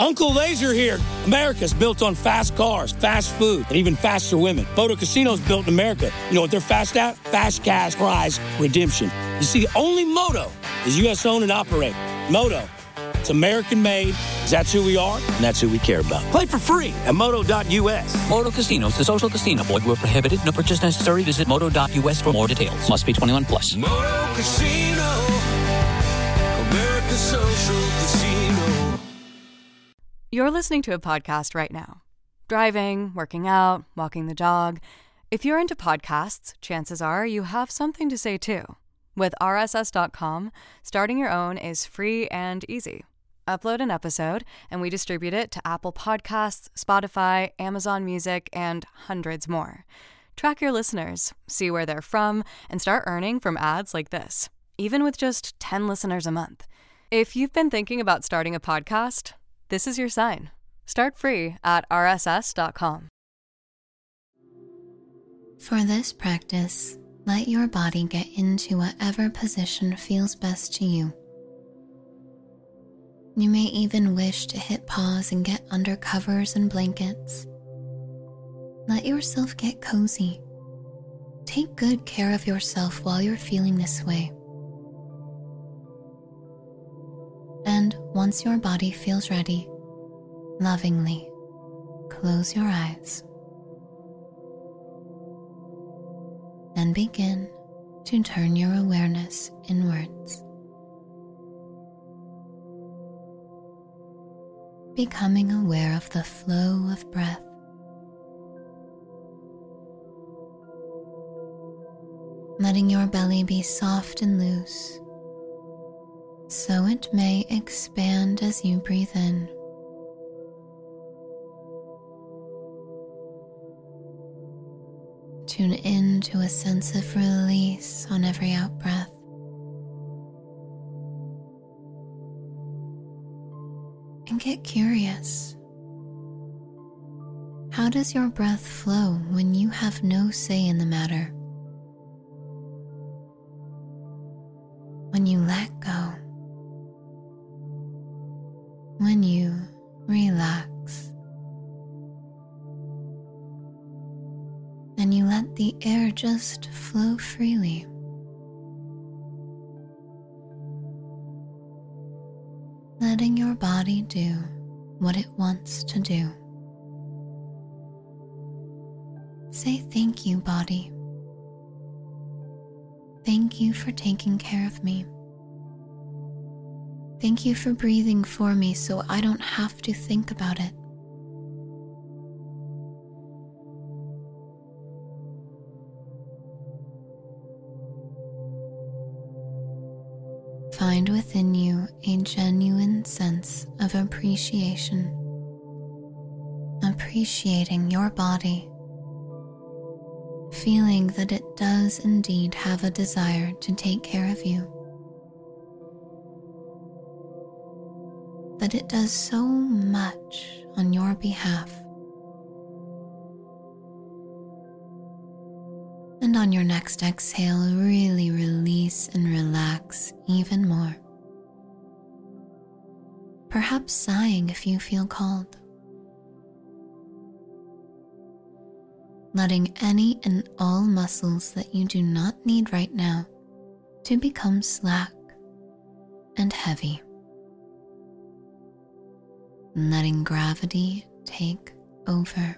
Uncle Laser here. America's built on fast cars, fast food, and even faster women. Moto Casino's built in America. You know what they're fast at? Fast cash prize redemption. You see, only Moto is U.S. owned and operated. Moto, it's American made. That's who we are, and that's who we care about. Play for free at moto.us. Moto Casinos, the social casino. Void where prohibited. No purchase necessary. Visit moto.us for more details. Must be 21 plus. Moto Casino, America's social casino. You're listening to a podcast right now. Driving, working out, walking the dog. If you're into podcasts, chances are you have something to say too. With RSS.com, starting your own is free and easy. Upload an episode, and we distribute it to Apple Podcasts, Spotify, Amazon Music, and hundreds more. Track your listeners, see where they're from, and start earning from ads like this, even with just 10 listeners a month. If you've been thinking about starting a podcast, this is your sign. Start free at RSS.com. For this practice, let your body get into whatever position feels best to you. You may even wish to hit pause and get under covers and blankets. Let yourself get cozy. Take good care of yourself while you're feeling this way. And once your body feels ready, lovingly close your eyes. Then begin to turn your awareness inwards, becoming aware of the flow of breath. Letting your belly be soft and loose, so it may expand as you breathe in. Tune in to a sense of release on every out-breath. And get curious. How does your breath flow when you have no say in the matter? When you let go. When you relax. And you let the air just flow freely. Letting your body do what it wants to do. Say thank you, body. Thank you for taking care of me. Thank you for breathing for me so I don't have to think about it. Find within you a genuine sense of appreciation, appreciating your body, feeling that it does indeed have a desire to take care of you, that it does so much on your behalf. And on your next exhale, really release and relax even more. Perhaps sighing if you feel called. Letting any and all muscles that you do not need right now to become slack and heavy. Letting gravity take over.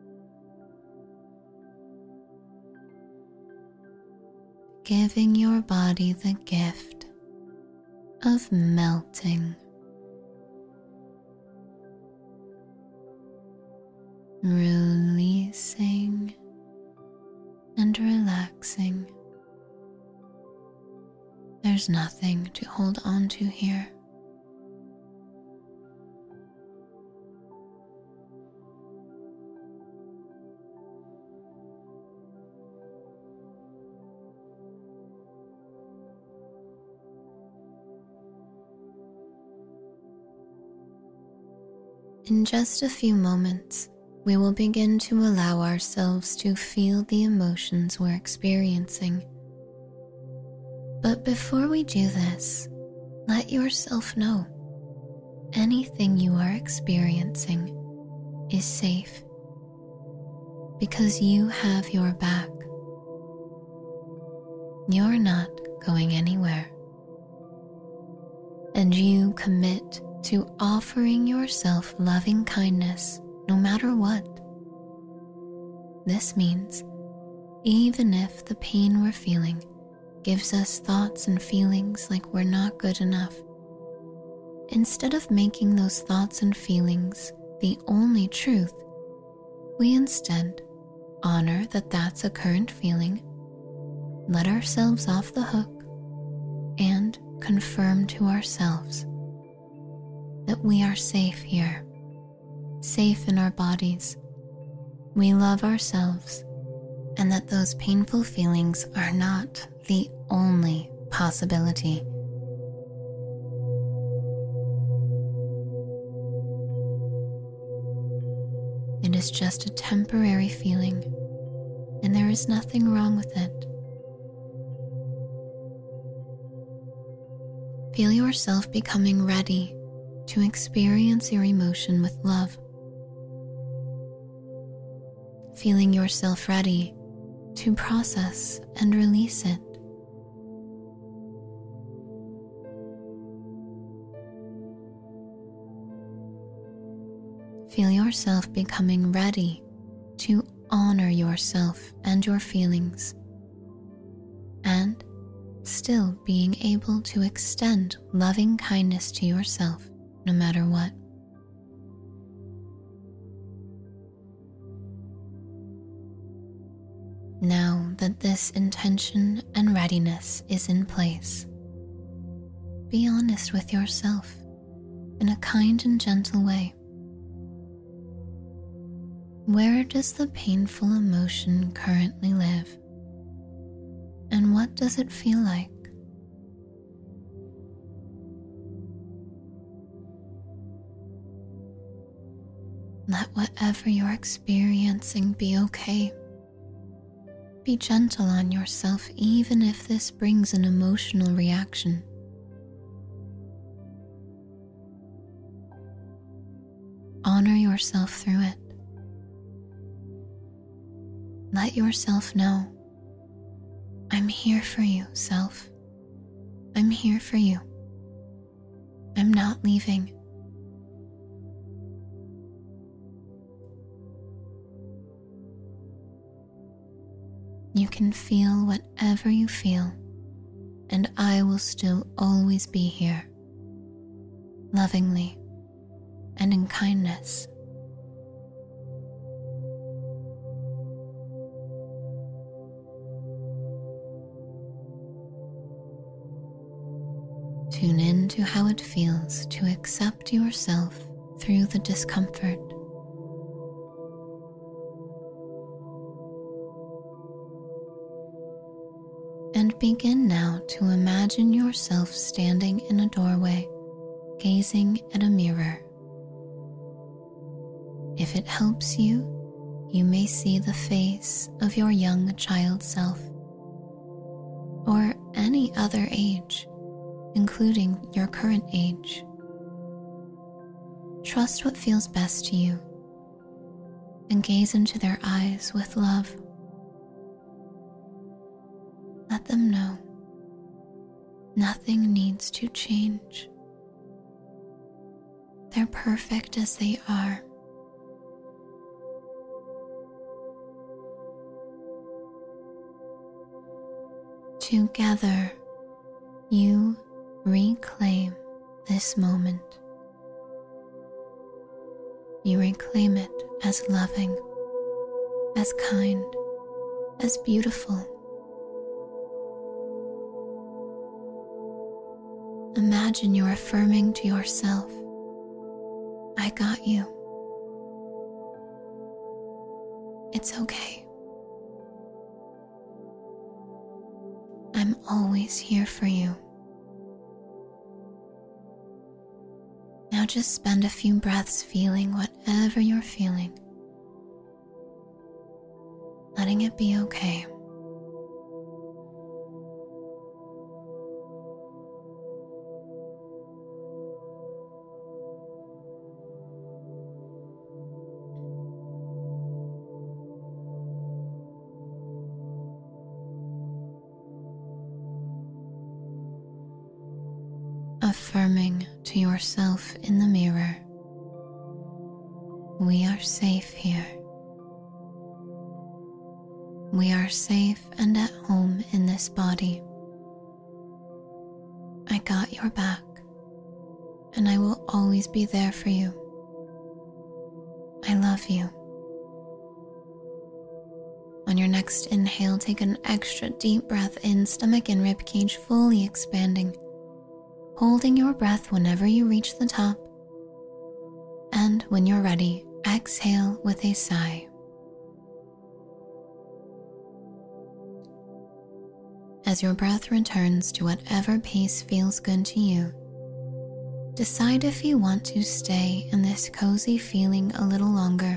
Giving your body the gift of melting. Releasing and relaxing. There's nothing to hold on to here. In just a few moments, we will begin to allow ourselves to feel the emotions we're experiencing. But before we do this, let yourself know anything you are experiencing is safe because you have your back. You're not going anywhere, and you commit to offering yourself loving kindness no matter what. This means even if the pain we're feeling gives us thoughts and feelings like we're not good enough, instead of making those thoughts and feelings the only truth, we instead honor that that's a current feeling, let ourselves off the hook, and confirm to ourselves that we are safe here, safe in our bodies. We love ourselves, and that those painful feelings are not the only possibility. It is just a temporary feeling, and there is nothing wrong with it. Feel yourself becoming ready to experience your emotion with love. Feeling yourself ready to process and release it. Feel yourself becoming ready to honor yourself and your feelings, and still being able to extend loving kindness to yourself no matter what. Now that this intention and readiness is in place, be honest with yourself in a kind and gentle way. Where does the painful emotion currently live? And what does it feel like? Let whatever you're experiencing be okay. Be gentle on yourself even if this brings an emotional reaction. Honor yourself through it. Let yourself know, I'm here for you, self. I'm here for you. I'm not leaving. You can feel whatever you feel, and I will still always be here, lovingly and in kindness. Tune in to how it feels to accept yourself through the discomfort. And begin now to imagine yourself standing in a doorway, gazing at a mirror. If it helps you, you may see the face of your young child self, or any other age, including your current age. Trust what feels best to you, and gaze into their eyes with love. Let them know nothing needs to change. They're perfect as they are. Together, you reclaim this moment. You reclaim it as loving, as kind, as beautiful. Imagine you're affirming to yourself, I got you. It's okay. I'm always here for you. Now just spend a few breaths feeling whatever you're feeling, letting it be okay. affirming to yourself in the mirror, we are safe here. We are safe and at home in this body. I got your back, and I will always be there for you. I love you. On your next inhale, take an extra deep breath in, stomach and ribcage fully expanding, holding your breath whenever you reach the top. And when you're ready, exhale with a sigh. As your breath returns to whatever pace feels good to you, decide if you want to stay in this cozy feeling a little longer.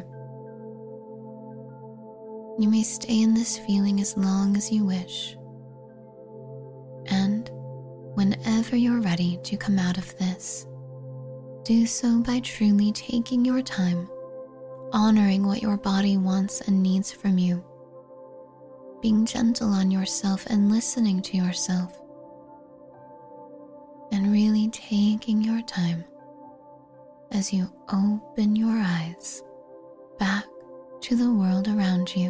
You may stay in this feeling as long as you wish. And whenever you're ready to come out of this, do so by truly taking your time, honoring what your body wants and needs from you, being gentle on yourself and listening to yourself, and really taking your time as you open your eyes back to the world around you,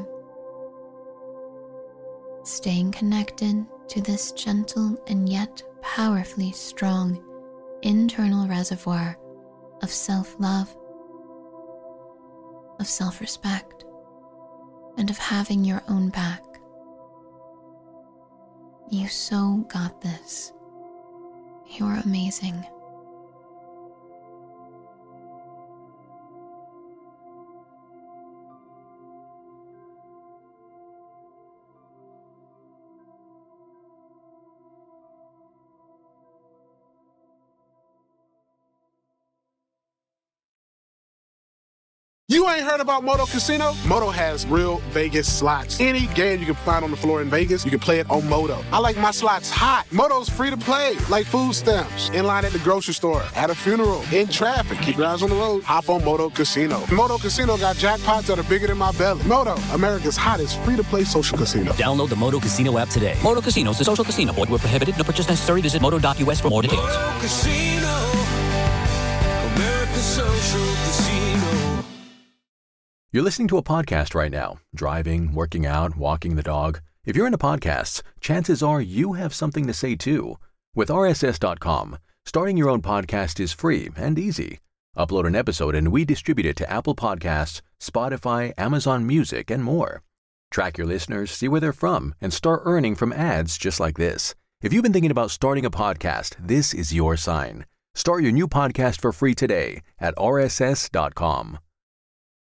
staying connected to this gentle and yet powerfully strong internal reservoir of self-love, of self-respect, and of having your own back. You so got this. You're amazing. You ain't heard about Moto Casino? Moto has real Vegas slots. Any game you can find on the floor in Vegas, you can play it on Moto. I like my slots hot. Moto's free to play, like food stamps, in line at the grocery store, at a funeral, in traffic. Keep your eyes on the road. Hop on Moto Casino. Moto Casino got jackpots that are bigger than my belly. Moto, America's hottest free-to-play social casino. Download the Moto Casino app today. Moto Casino is a social casino. Void where prohibited. No purchase necessary. Visit moto.us for more details. Moto Casino, America's social casino. You're listening to a podcast right now, driving, working out, walking the dog. If you're into podcasts, chances are you have something to say too. With RSS.com, starting your own podcast is free and easy. Upload an episode and we distribute it to Apple Podcasts, Spotify, Amazon Music, and more. Track your listeners, see where they're from, and start earning from ads just like this. If you've been thinking about starting a podcast, this is your sign. Start your new podcast for free today at RSS.com.